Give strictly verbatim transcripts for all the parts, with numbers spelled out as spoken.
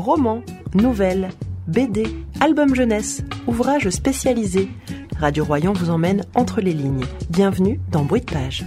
Romans, nouvelles, B D, albums jeunesse, ouvrages spécialisés. Radio Royan vous emmène entre les lignes. Bienvenue dans Bruit de Page.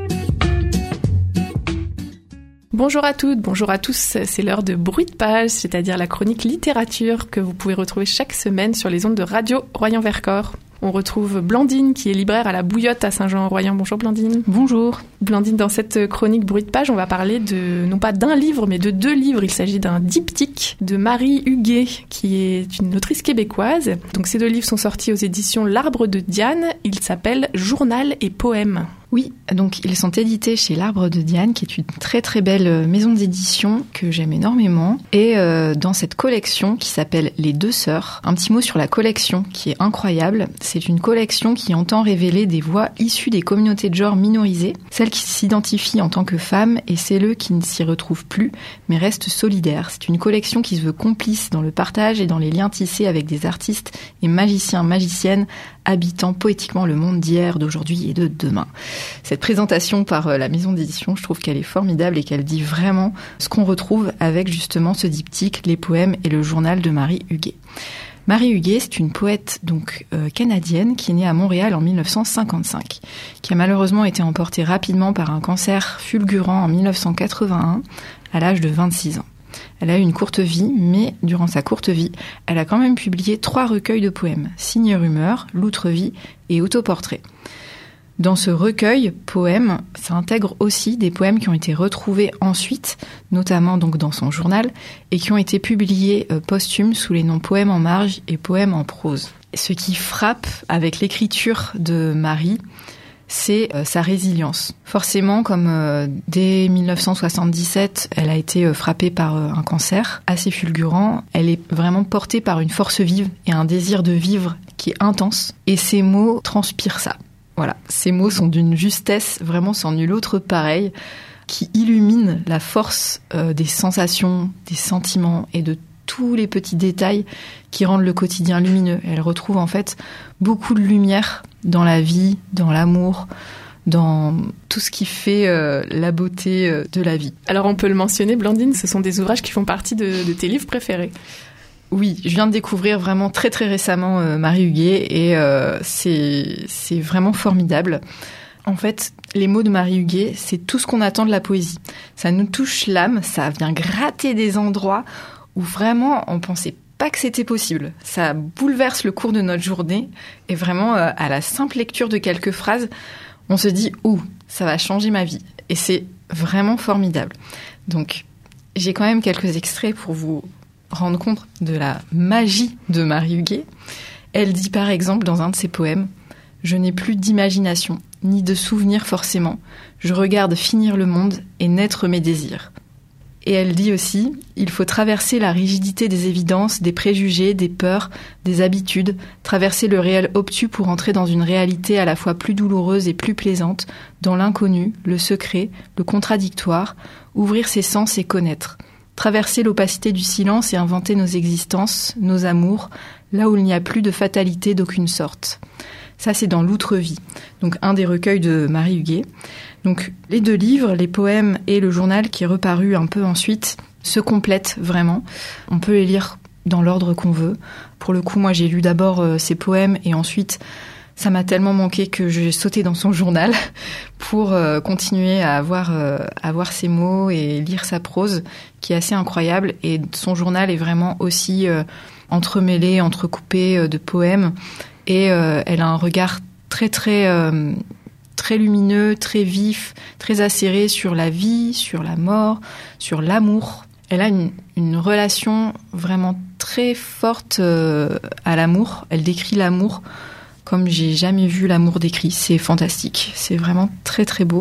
Bonjour à toutes, bonjour à tous, c'est l'heure de Bruit de Page, c'est-à-dire la chronique littérature que vous pouvez retrouver chaque semaine sur les ondes de Radio Royan-Vercors. On retrouve Blandine qui est libraire à la Bouillotte à Saint-Jean-en-Royan. Bonjour Blandine. Bonjour. Blandine, dans cette chronique Bruit de Page, on va parler de, non pas d'un livre, mais de deux livres. Il s'agit d'un diptyque de Marie Huguet, qui est une autrice québécoise. Donc ces deux livres sont sortis aux éditions L'Arbre de Diane. Ils s'appellent Journal et Poèmes. Oui, donc ils sont édités chez L'Arbre de Diane, qui est une très très belle maison d'édition que j'aime énormément. Et euh, dans cette collection qui s'appelle Les Deux Sœurs, un petit mot sur la collection qui est incroyable. C'est une collection qui entend révéler des voix issues des communautés de genre minorisées, celles qui s'identifient en tant que femmes et celles qui ne s'y retrouvent plus, mais restent solidaires. C'est une collection qui se veut complice dans le partage et dans les liens tissés avec des artistes et magiciens, magiciennes, habitant poétiquement le monde d'hier, d'aujourd'hui et de demain. Cette présentation par la maison d'édition, je trouve qu'elle est formidable et qu'elle dit vraiment ce qu'on retrouve avec justement ce diptyque, les poèmes et le journal de Marie Huguet. Marie Huguet, c'est une poète donc euh, canadienne qui est née à Montréal en dix-neuf cent cinquante-cinq, qui a malheureusement été emportée rapidement par un cancer fulgurant en dix-neuf cent quatre-vingt-un à l'âge de vingt-six ans. Elle a eu une courte vie, mais durant sa courte vie, elle a quand même publié trois recueils de poèmes, Signe Rumeur, L'Outre-vie et Autoportrait. Dans ce recueil, poèmes, ça intègre aussi des poèmes qui ont été retrouvés ensuite, notamment donc dans son journal, et qui ont été publiés euh, posthumes sous les noms Poèmes en marge et Poèmes en prose. Ce qui frappe avec l'écriture de Marie, c'est euh, sa résilience. Forcément, comme euh, dès dix-neuf cent soixante-dix-sept, elle a été euh, frappée par euh, un cancer assez fulgurant, elle est vraiment portée par une force vive et un désir de vivre qui est intense, et ses mots transpirent ça. Voilà, ces mots sont d'une justesse vraiment sans nul autre pareil, qui illumine la force euh, des sensations, des sentiments et de tous les petits détails qui rendent le quotidien lumineux. Elle retrouve en fait beaucoup de lumière dans la vie, dans l'amour, dans tout ce qui fait euh, la beauté euh, de la vie. Alors on peut le mentionner, Blandine, ce sont des ouvrages qui font partie de, de tes livres préférés. Oui, je viens de découvrir vraiment très très récemment euh, Marie Huguet et euh, c'est, c'est vraiment formidable. En fait, les mots de Marie Huguet, c'est tout ce qu'on attend de la poésie. Ça nous touche l'âme, ça vient gratter des endroits où vraiment on pensait pas que c'était possible. Ça bouleverse le cours de notre journée et vraiment euh, à la simple lecture de quelques phrases, on se dit « Ouh, ça va changer ma vie ». Et c'est vraiment formidable. Donc, j'ai quand même quelques extraits pour vous rendre compte de la magie de Marie Huguet. Elle dit par exemple dans un de ses poèmes « Je n'ai plus d'imagination, ni de souvenirs forcément. Je regarde finir le monde et naître mes désirs. » Et elle dit aussi « Il faut traverser la rigidité des évidences, des préjugés, des peurs, des habitudes, traverser le réel obtus pour entrer dans une réalité à la fois plus douloureuse et plus plaisante, dans l'inconnu, le secret, le contradictoire, ouvrir ses sens et connaître. Traverser l'opacité du silence et inventer nos existences, nos amours, là où il n'y a plus de fatalité d'aucune sorte. » Ça, c'est dans L'Outre-vie, donc un des recueils de Marie Huguet. Donc, les deux livres, les poèmes et le journal qui est reparu un peu ensuite, se complètent vraiment. On peut les lire dans l'ordre qu'on veut. Pour le coup, moi, j'ai lu d'abord euh, ses poèmes et ensuite, ça m'a tellement manqué que j'ai sauté dans son journal pour euh, continuer à avoir, euh, à voir ses mots et lire sa prose, qui est assez incroyable. Et son journal est vraiment aussi euh, entremêlé, entrecoupé euh, de poèmes. Et euh, elle a un regard très, très, euh, très lumineux, très vif, très acéré sur la vie, sur la mort, sur l'amour. Elle a une, une relation vraiment très forte euh, à l'amour. Elle décrit l'amour comme j'ai jamais vu l'amour décrit. C'est fantastique. C'est vraiment très, très beau.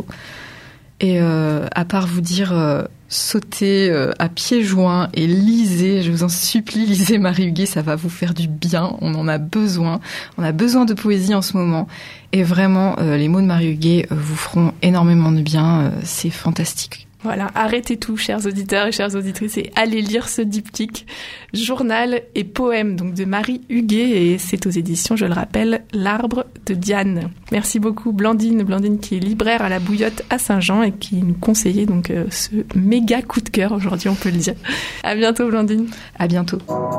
Et euh, à part vous dire, euh, sautez euh, à pieds joints et lisez, je vous en supplie, lisez Marie Huguet, ça va vous faire du bien, on en a besoin, on a besoin de poésie en ce moment, et vraiment, euh, les mots de Marie Huguet euh, vous feront énormément de bien, euh, c'est fantastique. Voilà, arrêtez tout, chers auditeurs et chères auditrices, et allez lire ce diptyque, journal et poème donc de Marie Huguet, et c'est aux éditions, je le rappelle, L'Arbre de Diane. Merci beaucoup Blandine, Blandine qui est libraire à la Bouillotte à Saint-Jean et qui nous conseillait donc euh, ce méga coup de cœur aujourd'hui, on peut le dire. À bientôt Blandine. À bientôt.